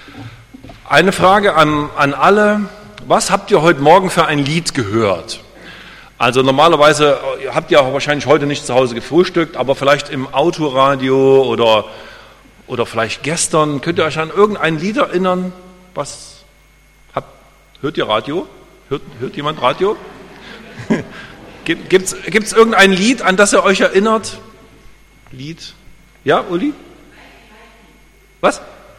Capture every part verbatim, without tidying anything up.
Eine Frage an, an alle. Was habt ihr heute Morgen für ein Lied gehört? Also normalerweise habt ihr auch wahrscheinlich heute nicht zu Hause gefrühstückt, aber vielleicht im Autoradio oder, oder vielleicht gestern. Könnt ihr euch an irgendein Lied erinnern? Was habt, hört ihr Radio? Hört, hört jemand Radio? Gibt es irgendein Lied, an das ihr euch erinnert? Lied? Ja, Uli? Was?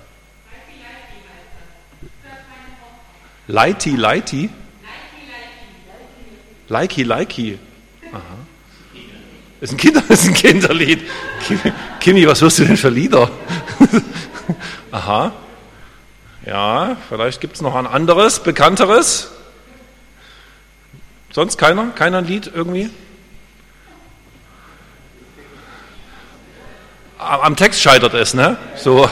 Leiti, Leiti? Likey, Likey. Aha. Ist ein, Kinder, ist ein Kinderlied. Kimi, was hörst du denn für Lieder? Aha. Ja, vielleicht gibt es noch ein anderes, bekannteres. Sonst keiner? Keiner ein Lied irgendwie? Am Text scheitert es, ne? So.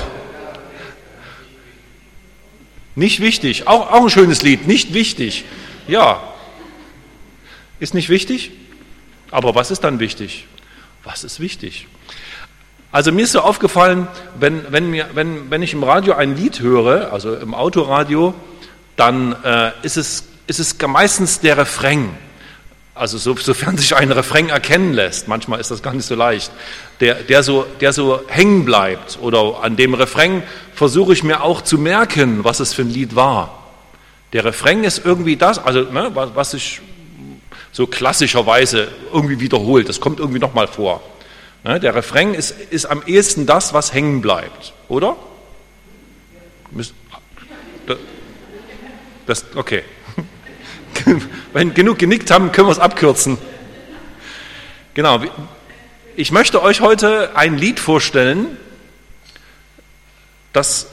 Nicht wichtig. Auch, auch ein schönes Lied. Nicht wichtig. Ja. Ist nicht wichtig? Aber was ist dann wichtig? Was ist wichtig? Also mir ist so aufgefallen, wenn, wenn, mir, wenn, wenn ich im Radio ein Lied höre, also im Autoradio, dann äh, ist, es, ist es meistens der Refrain. Also so, sofern sich ein Refrain erkennen lässt, manchmal ist das gar nicht so leicht, der, der, so, der so hängen bleibt. Oder an dem Refrain versuche ich mir auch zu merken, was es für ein Lied war. Der Refrain ist irgendwie das, also ne, was, was ich so klassischerweise irgendwie wiederholt. Das kommt irgendwie nochmal vor. Ne, der Refrain ist, ist am ehesten das, was hängen bleibt, oder? Das, okay. Wenn genug genickt haben, können wir es abkürzen. Genau. Ich möchte euch heute ein Lied vorstellen, das,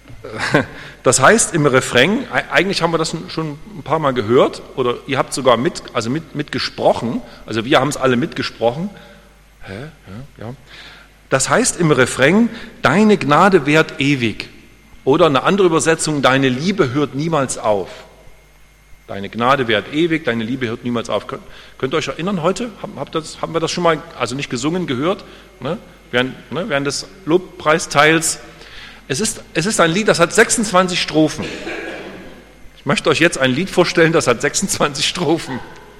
das heißt im Refrain, eigentlich haben wir das schon ein paar Mal gehört, oder ihr habt sogar mit, also mit, mitgesprochen, also wir haben es alle mitgesprochen. Hä? Ja, ja. Das heißt im Refrain, deine Gnade währt ewig. Oder eine andere Übersetzung, deine Liebe hört niemals auf. Deine Gnade währt ewig, deine Liebe hört niemals auf. Könnt, könnt ihr euch erinnern heute? Habt das, haben wir das schon mal, also nicht gesungen, gehört? Ne? Während, ne? Während des Lobpreisteils. Es ist, es ist ein Lied, das hat sechsundzwanzig Strophen. Ich möchte euch jetzt ein Lied vorstellen, das hat sechsundzwanzig Strophen.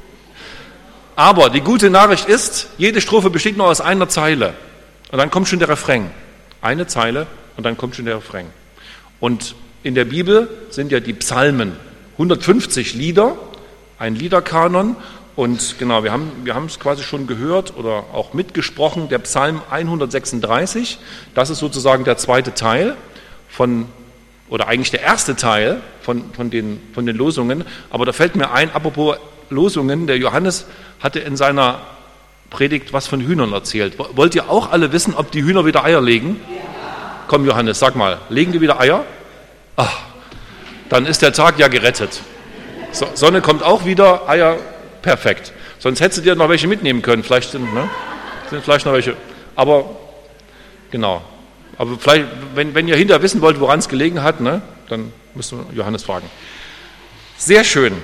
Aber die gute Nachricht ist, jede Strophe besteht nur aus einer Zeile. Und dann kommt schon der Refrain. Eine Zeile und dann kommt schon der Refrain. Und in der Bibel sind ja die Psalmen. hundertfünfzig Lieder, ein Liederkanon. Und genau, wir haben, wir haben es quasi schon gehört oder auch mitgesprochen, der Psalm hundertsechsunddreißig, das ist sozusagen der zweite Teil von, oder eigentlich der erste Teil von, von, den, von den Losungen. Aber da fällt mir ein, apropos Losungen, der Johannes hatte in seiner Predigt was von Hühnern erzählt. Wollt ihr auch alle wissen, ob die Hühner wieder Eier legen? Ja. Komm Johannes, sag mal, legen die wieder Eier? Ach, dann ist der Tag ja gerettet. So, Sonne kommt auch wieder, Eier, perfekt. Sonst hättest du dir noch welche mitnehmen können. Vielleicht sind, ne, sind vielleicht noch welche. Aber, genau. Aber vielleicht, wenn, wenn ihr hinterher wissen wollt, woran es gelegen hat, ne, dann müsst ihr Johannes fragen. Sehr schön.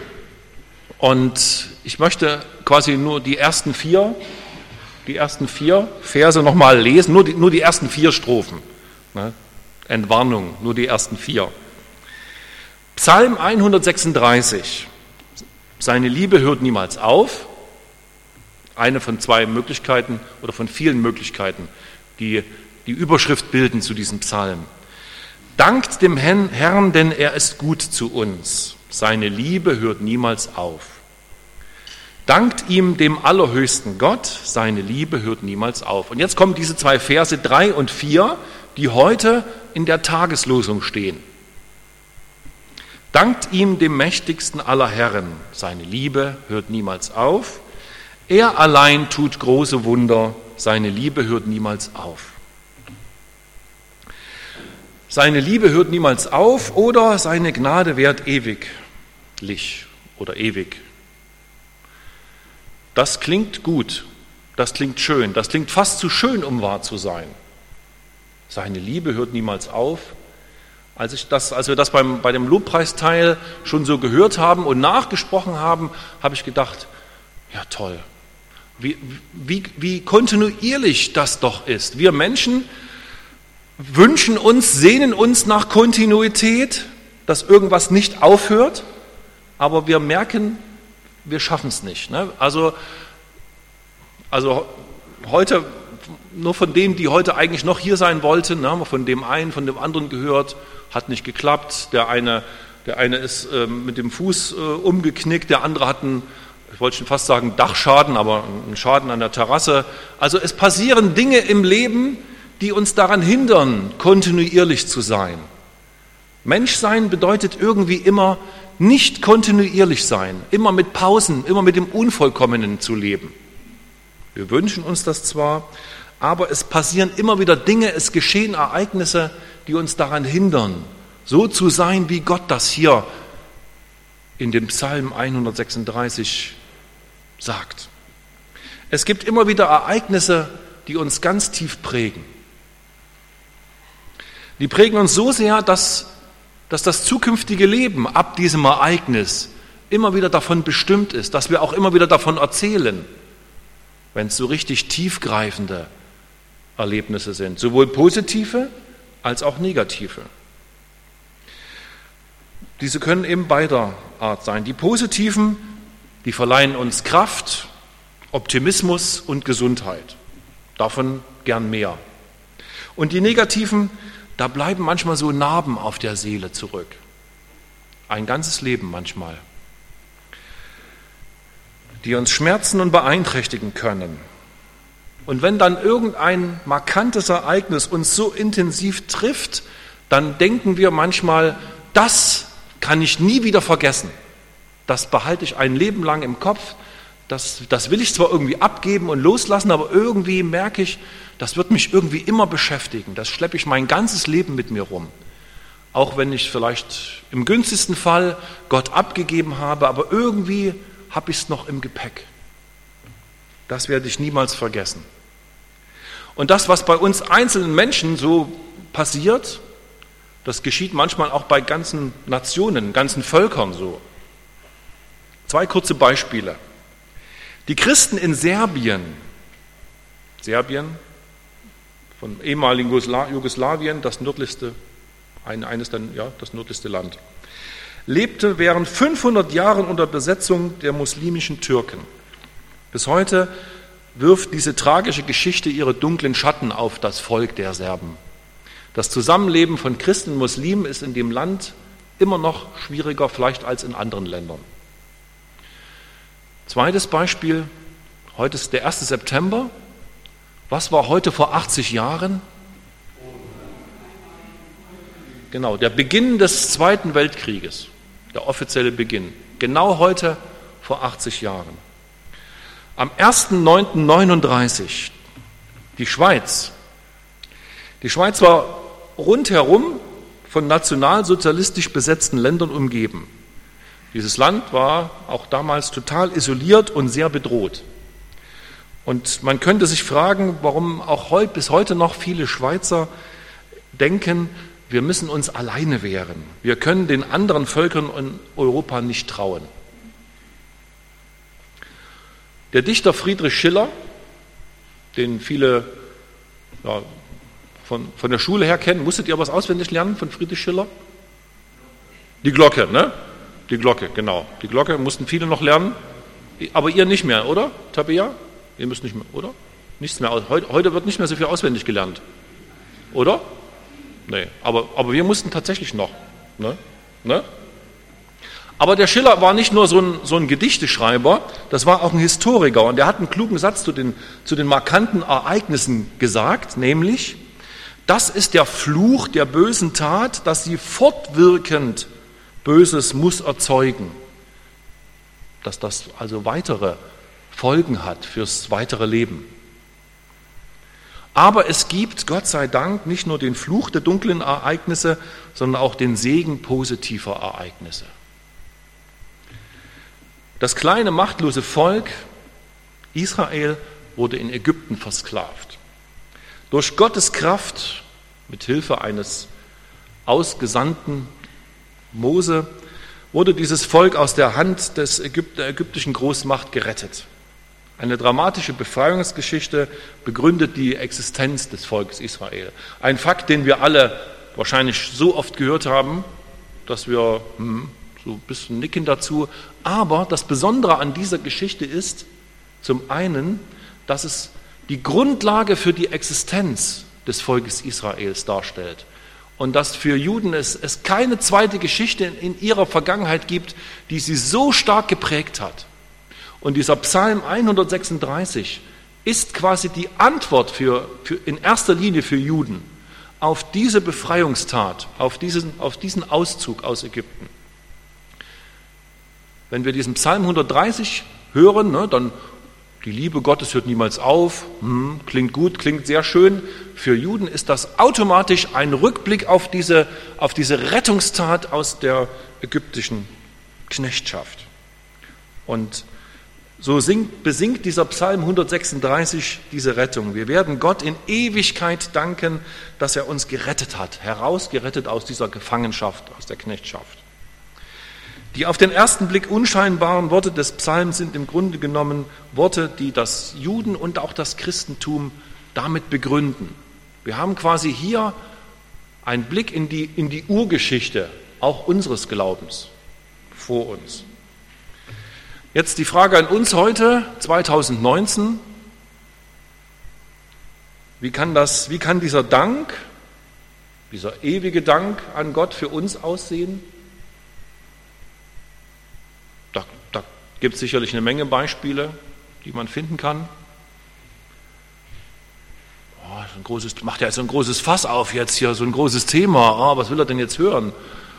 Und ich möchte quasi nur die ersten vier, die ersten vier Verse nochmal lesen, nur die, nur die ersten vier Strophen. Ne? Entwarnung, nur die ersten vier. Psalm hundertsechsunddreißig. Seine Liebe hört niemals auf. Eine von zwei Möglichkeiten oder von vielen Möglichkeiten, die die Überschrift bilden zu diesem Psalm. Dankt dem Herrn, denn er ist gut zu uns. Seine Liebe hört niemals auf. Dankt ihm, dem allerhöchsten Gott, seine Liebe hört niemals auf. Und jetzt kommen diese zwei Verse drei und vier, die heute in der Tageslosung stehen. Dankt ihm, dem mächtigsten aller Herren, seine Liebe hört niemals auf. Er allein tut große Wunder, seine Liebe hört niemals auf. Seine Liebe hört niemals auf oder seine Gnade währt ewiglich oder ewig. Das klingt gut, das klingt schön, das klingt fast zu schön, um wahr zu sein. Seine Liebe hört niemals auf. Als, ich das, als wir das beim, bei dem Lobpreisteil schon so gehört haben und nachgesprochen haben, habe ich gedacht, ja toll, wie, wie, wie kontinuierlich das doch ist. Wir Menschen, wünschen uns, sehnen uns nach Kontinuität, dass irgendwas nicht aufhört, aber wir merken, wir schaffen es nicht. Ne? Also, also heute, nur von denen, die heute eigentlich noch hier sein wollten, ne, haben wir von dem einen, von dem anderen gehört, hat nicht geklappt, der eine, der eine ist äh, mit dem Fuß äh, umgeknickt, der andere hat einen, ich wollte schon fast sagen Dachschaden, aber einen Schaden an der Terrasse. Also es passieren Dinge im Leben, die uns daran hindern, kontinuierlich zu sein. Menschsein bedeutet irgendwie immer nicht kontinuierlich sein, immer mit Pausen, immer mit dem Unvollkommenen zu leben. Wir wünschen uns das zwar, aber es passieren immer wieder Dinge, es geschehen Ereignisse, die uns daran hindern, so zu sein, wie Gott das hier in dem Psalm hundertsechsunddreißig sagt. Es gibt immer wieder Ereignisse, die uns ganz tief prägen. Die prägen uns so sehr, dass, dass das zukünftige Leben ab diesem Ereignis immer wieder davon bestimmt ist, dass wir auch immer wieder davon erzählen, wenn es so richtig tiefgreifende Erlebnisse sind, sowohl positive als auch negative. Diese können eben beider Art sein. Die positiven, die verleihen uns Kraft, Optimismus und Gesundheit. Davon gern mehr. Und die negativen, da bleiben manchmal so Narben auf der Seele zurück. Ein ganzes Leben manchmal. Die uns schmerzen und beeinträchtigen können. Und wenn dann irgendein markantes Ereignis uns so intensiv trifft, dann denken wir manchmal, das kann ich nie wieder vergessen. Das behalte ich ein Leben lang im Kopf. Das, das will ich zwar irgendwie abgeben und loslassen, aber irgendwie merke ich, das wird mich irgendwie immer beschäftigen. Das schleppe ich mein ganzes Leben mit mir rum. Auch wenn ich vielleicht im günstigsten Fall Gott abgegeben habe, aber irgendwie habe ich es noch im Gepäck. Das werde ich niemals vergessen. Und das, was bei uns einzelnen Menschen so passiert, das geschieht manchmal auch bei ganzen Nationen, ganzen Völkern so. Zwei kurze Beispiele. Die Christen in Serbien, Serbien, von ehemaligen Jugoslawien, das nördlichste, ein, eines dann, ja, das nördlichste Land, lebte während fünfhundert Jahren unter Besetzung der muslimischen Türken. Bis heute wirft diese tragische Geschichte ihre dunklen Schatten auf das Volk der Serben. Das Zusammenleben von Christen und Muslimen ist in dem Land immer noch schwieriger, vielleicht als in anderen Ländern. Zweites Beispiel, heute ist der erste September. Was war heute vor achtzig Jahren? Genau, der Beginn des Zweiten Weltkrieges, der offizielle Beginn. Genau heute vor achtzig Jahren. Am ersten neunten neununddreißig, die Schweiz. Die Schweiz war rundherum von nationalsozialistisch besetzten Ländern umgeben. Dieses Land war auch damals total isoliert und sehr bedroht. Und man könnte sich fragen, warum auch heute, bis heute noch viele Schweizer denken, wir müssen uns alleine wehren. Wir können den anderen Völkern in Europa nicht trauen. Der Dichter Friedrich Schiller, den viele ja, von, von der Schule her kennen, musstet ihr was auswendig lernen von Friedrich Schiller? Die Glocke, ne? Die Glocke, genau. Die Glocke mussten viele noch lernen, aber ihr nicht mehr, oder, Tabea? Ihr müsst nicht mehr, oder? Nichts mehr. Heute, heute wird nicht mehr so viel auswendig gelernt, oder? Nee, aber, aber wir mussten tatsächlich noch. Ne? Ne? Aber der Schiller war nicht nur so ein, so ein Gedichteschreiber, das war auch ein Historiker. Und der hat einen klugen Satz zu den, zu den markanten Ereignissen gesagt, nämlich, das ist der Fluch der bösen Tat, dass sie fortwirkend Böses muss erzeugen. Dass das also weitere Folgen hat fürs weitere Leben. Aber es gibt, Gott sei Dank, nicht nur den Fluch der dunklen Ereignisse, sondern auch den Segen positiver Ereignisse. Das kleine, machtlose Volk Israel wurde in Ägypten versklavt. Durch Gottes Kraft, mit Hilfe eines ausgesandten Mose, wurde dieses Volk aus der Hand des Ägyp- der ägyptischen Großmacht gerettet. Eine dramatische Befreiungsgeschichte begründet die Existenz des Volkes Israel. Ein Fakt, den wir alle wahrscheinlich so oft gehört haben, dass wir hm, so ein bisschen nicken dazu. Aber das Besondere an dieser Geschichte ist zum einen, dass es die Grundlage für die Existenz des Volkes Israels darstellt. Und dass für Juden es, es keine zweite Geschichte in, in ihrer Vergangenheit gibt, die sie so stark geprägt hat. Und dieser Psalm hundertsechsunddreißig ist quasi die Antwort für, für, in erster Linie für Juden auf diese Befreiungstat, auf diesen, auf diesen Auszug aus Ägypten. Wenn wir diesen Psalm hundertdreißig hören, ne, dann die Liebe Gottes hört niemals auf, hm, klingt gut, klingt sehr schön. Für Juden ist das automatisch ein Rückblick auf diese, auf diese Rettungstat aus der ägyptischen Knechtschaft. Und so singt, besingt dieser Psalm hundertsechsunddreißig diese Rettung. Wir werden Gott in Ewigkeit danken, dass er uns gerettet hat, herausgerettet aus dieser Gefangenschaft, aus der Knechtschaft. Die auf den ersten Blick unscheinbaren Worte des Psalms sind im Grunde genommen Worte, die das Juden- und auch das Christentum damit begründen. Wir haben quasi hier einen Blick in die, in die Urgeschichte auch unseres Glaubens vor uns. Jetzt die Frage an uns heute, zweitausendneunzehn. Wie kann das, wie kann dieser Dank, dieser ewige Dank an Gott für uns aussehen? Da, da gibt es sicherlich eine Menge Beispiele, die man finden kann. Oh, so ein großes, macht ja jetzt so ein großes Fass auf jetzt hier, so ein großes Thema. Oh, was will er denn jetzt hören?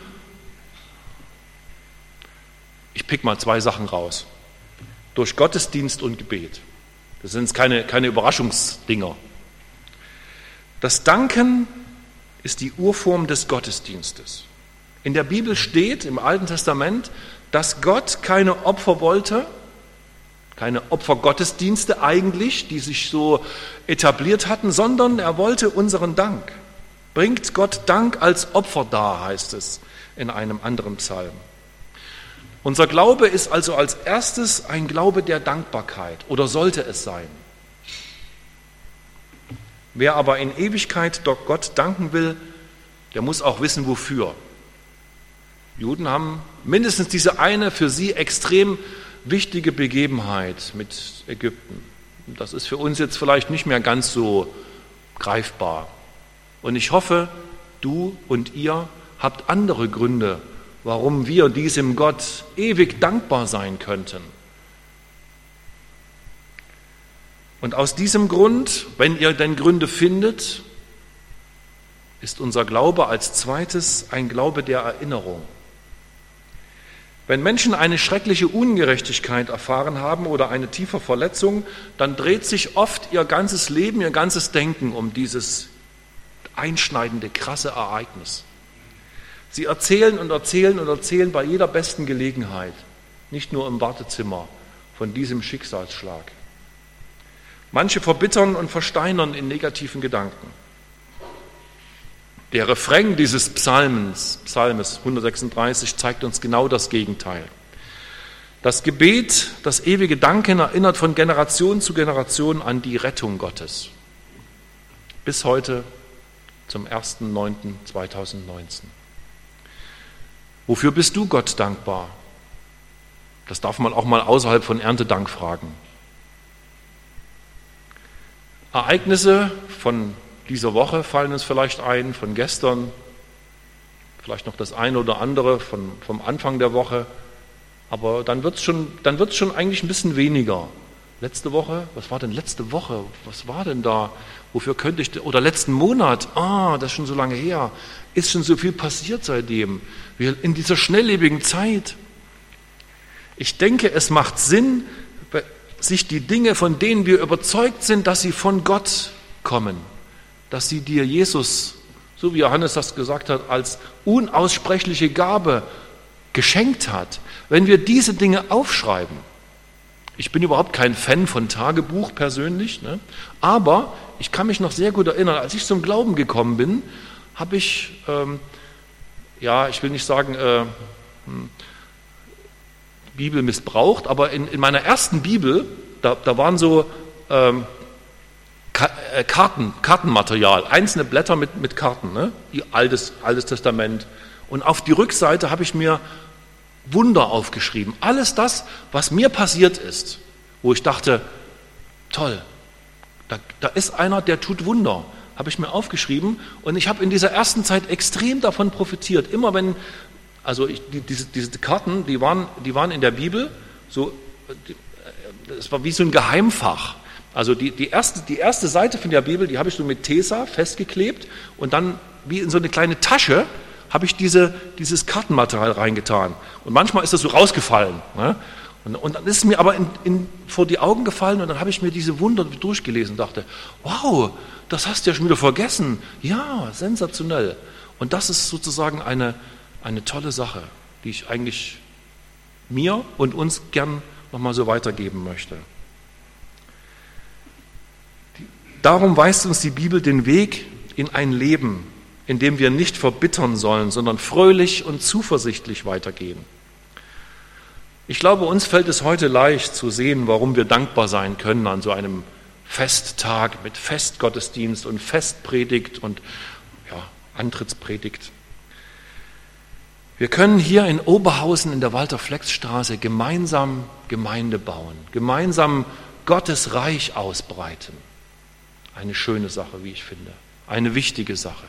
Ich pick mal zwei Sachen raus. Durch Gottesdienst und Gebet. Das sind keine, keine Überraschungsdinger. Das Danken ist die Urform des Gottesdienstes. In der Bibel steht im Alten Testament, dass Gott keine Opfer wollte, keine Opfergottesdienste eigentlich, die sich so etabliert hatten, sondern er wollte unseren Dank. Bringt Gott Dank als Opfer dar, heißt es in einem anderen Psalm. Unser Glaube ist also als erstes ein Glaube der Dankbarkeit oder sollte es sein. Wer aber in Ewigkeit doch Gott danken will, der muss auch wissen, wofür. Juden haben mindestens diese eine für sie extrem wichtige Begebenheit mit Ägypten. Das ist für uns jetzt vielleicht nicht mehr ganz so greifbar. Und ich hoffe, du und ihr habt andere Gründe, warum wir diesem Gott ewig dankbar sein könnten. Und aus diesem Grund, wenn ihr denn Gründe findet, ist unser Glaube als zweites ein Glaube der Erinnerung. Wenn Menschen eine schreckliche Ungerechtigkeit erfahren haben oder eine tiefe Verletzung, dann dreht sich oft ihr ganzes Leben, ihr ganzes Denken um dieses einschneidende, krasse Ereignis. Sie erzählen und erzählen und erzählen bei jeder besten Gelegenheit, nicht nur im Wartezimmer, von diesem Schicksalsschlag. Manche verbittern und versteinern in negativen Gedanken. Der Refrain dieses Psalms, Psalmes hundertsechsunddreißig, zeigt uns genau das Gegenteil. Das Gebet, das ewige Danken erinnert von Generation zu Generation an die Rettung Gottes. Bis heute zum ersten neunten zweitausendneunzehn. Wofür bist du Gott dankbar? Das darf man auch mal außerhalb von Erntedank fragen. Ereignisse von dieser Woche fallen uns vielleicht ein, von gestern, vielleicht noch das eine oder andere von, vom Anfang der Woche, aber dann wird es schon, dann wird's schon eigentlich ein bisschen weniger. Letzte Woche, was war denn letzte Woche? Was war denn da? Wofür könnte ich, oder letzten Monat, ah, das ist schon so lange her, ist schon so viel passiert seitdem, wir in dieser schnelllebigen Zeit. Ich denke, es macht Sinn, sich die Dinge, von denen wir überzeugt sind, dass sie von Gott kommen, dass sie dir Jesus, so wie Johannes das gesagt hat, als unaussprechliche Gabe geschenkt hat, wenn wir diese Dinge aufschreiben. Ich bin überhaupt kein Fan von Tagebuch persönlich, ne? Aber ich kann mich noch sehr gut erinnern, als ich zum Glauben gekommen bin, habe ich, ähm, ja, ich will nicht sagen, äh, Bibel missbraucht, aber in, in meiner ersten Bibel da, da waren so ähm, Ka- äh, Karten, Kartenmaterial, einzelne Blätter mit, mit Karten, ne? Die Altes, Altes Testament. Und auf die Rückseite habe ich mir Wunder aufgeschrieben. Alles das, was mir passiert ist, wo ich dachte, toll, da, da ist einer, der tut Wunder, habe ich mir aufgeschrieben. Und ich habe in dieser ersten Zeit extrem davon profitiert. Immer wenn, also ich, die, diese, diese Karten, die waren, die waren in der Bibel, so, es war wie so ein Geheimfach. Also die, die, erste, die erste Seite von der Bibel, die habe ich so mit Tesa festgeklebt und dann wie in so eine kleine Tasche habe ich diese, dieses Kartenmaterial reingetan. Und manchmal ist das so rausgefallen. Ne? Und, und dann ist es mir aber in, in, vor die Augen gefallen und dann habe ich mir diese Wunder durchgelesen und dachte, wow, das hast du ja schon wieder vergessen. Ja, sensationell. Und das ist sozusagen eine, eine tolle Sache, die ich eigentlich mir und uns gern nochmal so weitergeben möchte. Darum weist uns die Bibel den Weg in ein Leben, in dem wir nicht verbittern sollen, sondern fröhlich und zuversichtlich weitergehen. Ich glaube, uns fällt es heute leicht zu sehen, warum wir dankbar sein können an so einem Festtag mit Festgottesdienst und Festpredigt und ja, Antrittspredigt. Wir können hier in Oberhausen in der Walter-Flex-Straße gemeinsam Gemeinde bauen, gemeinsam Gottes Reich ausbreiten. Eine schöne Sache, wie ich finde, eine wichtige Sache.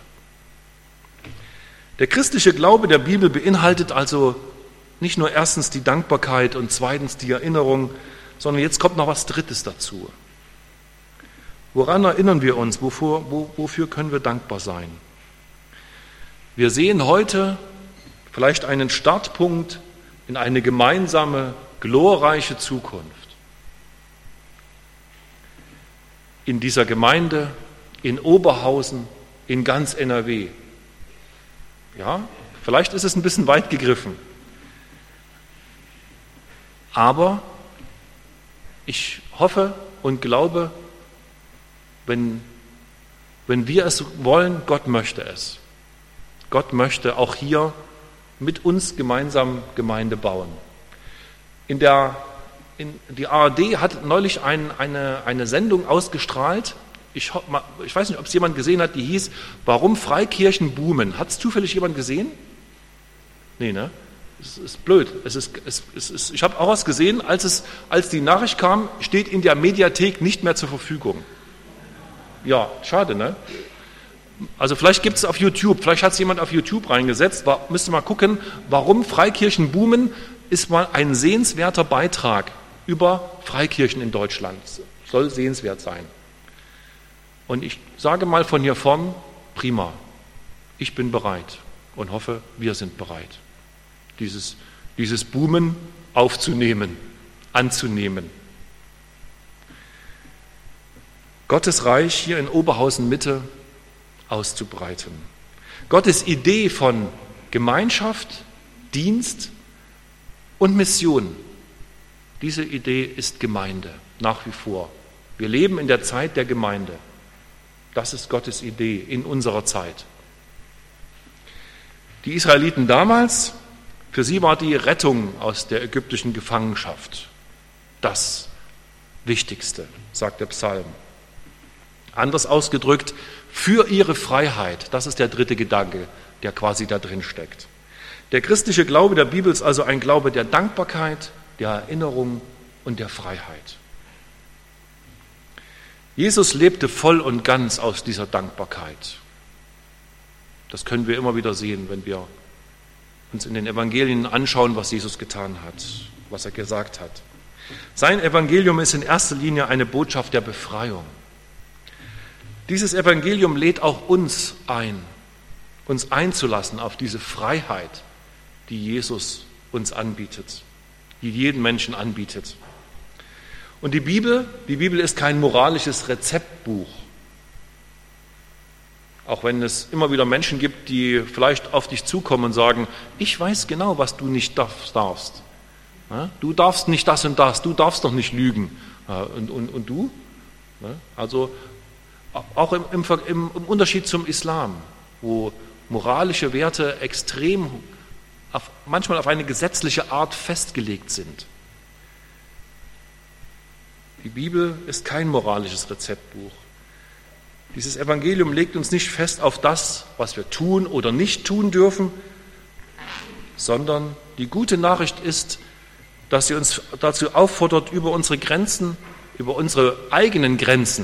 Der christliche Glaube der Bibel beinhaltet also nicht nur erstens die Dankbarkeit und zweitens die Erinnerung, sondern jetzt kommt noch was Drittes dazu. Woran erinnern wir uns? Wofür, wo, wofür können wir dankbar sein? Wir sehen heute vielleicht einen Startpunkt in eine gemeinsame, glorreiche Zukunft. In dieser Gemeinde, in Oberhausen, in ganz N R W. Ja, vielleicht ist es ein bisschen weit gegriffen. Aber ich hoffe und glaube, wenn, wenn wir es wollen, Gott möchte es. Gott möchte auch hier mit uns gemeinsam Gemeinde bauen. In der, in, die A R D hat neulich ein, eine, eine Sendung ausgestrahlt. Ich, ich weiß nicht, ob es jemand gesehen hat, die hieß, warum Freikirchen boomen. Hat es zufällig jemand gesehen? Nee, ne? Es ist blöd. Es ist, es, es ist, ich habe auch was gesehen, als, es, als die Nachricht kam, steht in der Mediathek nicht mehr zur Verfügung. Ja, schade, ne? Also vielleicht gibt es auf YouTube, vielleicht hat es jemand auf YouTube reingesetzt, war, müsste mal gucken, warum Freikirchen boomen, ist mal ein sehenswerter Beitrag über Freikirchen in Deutschland. Soll sehenswert sein. Und ich sage mal von hier vorn, prima, ich bin bereit und hoffe, wir sind bereit, dieses, dieses Boomen aufzunehmen, anzunehmen. Gottes Reich hier in Oberhausen Mitte auszubreiten. Gottes Idee von Gemeinschaft, Dienst und Mission. Diese Idee ist Gemeinde, nach wie vor. Wir leben in der Zeit der Gemeinde. Das ist Gottes Idee in unserer Zeit. Die Israeliten damals, für sie war die Rettung aus der ägyptischen Gefangenschaft das Wichtigste, sagt der Psalm. Anders ausgedrückt, für ihre Freiheit, das ist der dritte Gedanke, der quasi da drin steckt. Der christliche Glaube der Bibel ist also ein Glaube der Dankbarkeit, der Erinnerung und der Freiheit. Jesus lebte voll und ganz aus dieser Dankbarkeit. Das können wir immer wieder sehen, wenn wir uns in den Evangelien anschauen, was Jesus getan hat, was er gesagt hat. Sein Evangelium ist in erster Linie eine Botschaft der Befreiung. Dieses Evangelium lädt auch uns ein, uns einzulassen auf diese Freiheit, die Jesus uns anbietet, die jeden Menschen anbietet. Und die Bibel, die Bibel ist kein moralisches Rezeptbuch. Auch wenn es immer wieder Menschen gibt, die vielleicht auf dich zukommen und sagen, ich weiß genau, was du nicht darfst. Du darfst nicht das und das, du darfst doch nicht lügen. Und, und, und du? Also auch im, im, im Unterschied zum Islam, wo moralische Werte extrem, auf, manchmal auf eine gesetzliche Art festgelegt sind. Die Bibel ist kein moralisches Rezeptbuch. Dieses Evangelium legt uns nicht fest auf das, was wir tun oder nicht tun dürfen, sondern die gute Nachricht ist, dass sie uns dazu auffordert, über unsere Grenzen, über unsere eigenen Grenzen,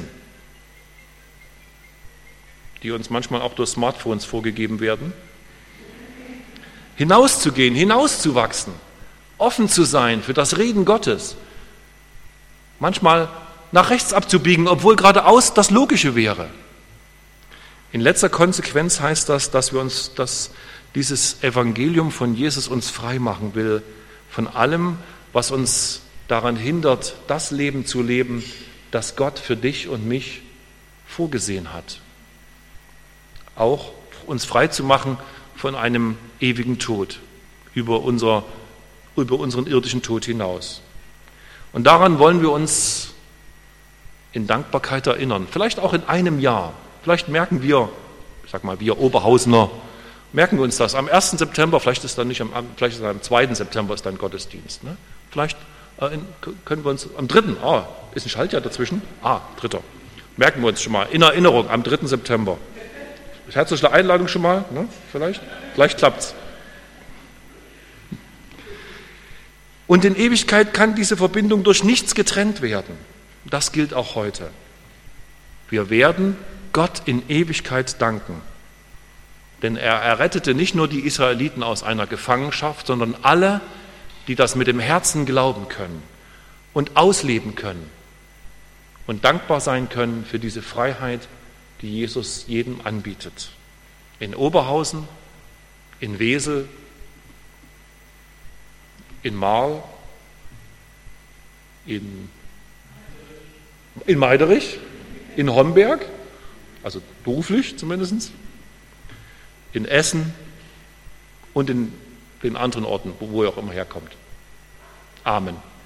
die uns manchmal auch durch Smartphones vorgegeben werden, hinauszugehen, hinauszuwachsen, offen zu sein für das Reden Gottes, manchmal nach rechts abzubiegen, obwohl geradeaus das Logische wäre. In letzter Konsequenz heißt das, dass wir uns, dass dieses Evangelium von Jesus uns frei machen will von allem, was uns daran hindert, das Leben zu leben, das Gott für dich und mich vorgesehen hat. Auch uns frei zu machen von einem ewigen Tod über, unser, über unseren irdischen Tod hinaus. Und daran wollen wir uns in Dankbarkeit erinnern, vielleicht auch in einem Jahr. Vielleicht merken wir, ich sag mal, wir Oberhausener, merken wir uns das am ersten September, vielleicht ist dann nicht am, vielleicht ist dann am zweiten September ist dann Gottesdienst. Ne? Vielleicht äh, in, können wir uns am dritten Ah, ist ein Schaltjahr dazwischen? Ah, dritter Merken wir uns schon mal, in Erinnerung, am dritten September. Herzliche Einladung schon mal, ne? Vielleicht? Vielleicht klappt's. Und in Ewigkeit kann diese Verbindung durch nichts getrennt werden. Das gilt auch heute. Wir werden Gott in Ewigkeit danken. Denn er errettete nicht nur die Israeliten aus einer Gefangenschaft, sondern alle, die das mit dem Herzen glauben können und ausleben können und dankbar sein können für diese Freiheit, die Jesus jedem anbietet. In Oberhausen, in Wesel, in Marl, in, in Meiderich, in Homberg, also beruflich zumindest, in Essen und in den anderen Orten, wo er auch immer herkommt. Amen.